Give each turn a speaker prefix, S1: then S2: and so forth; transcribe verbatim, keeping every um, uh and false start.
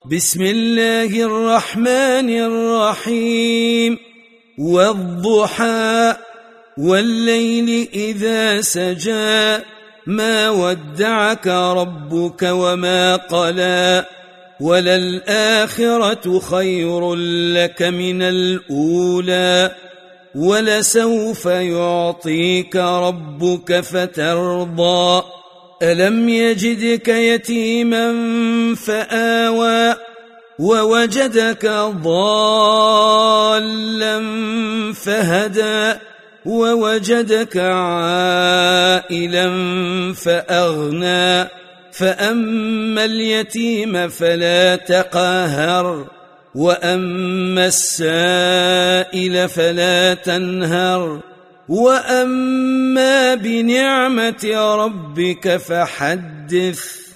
S1: بسم الله الرحمن الرحيم والضحى والليل إذا سجى ما ودعك ربك وما قلى وللآخرة خير لك من الأولى ولسوف يعطيك ربك فترضى ألم يجدك يتيما فآوى ووجدك ضالا فهدى ووجدك عائلا فأغنى فأما اليتيم فلا تقهر وأما السائل فلا تنهر وأما بنعمة ربك فحدث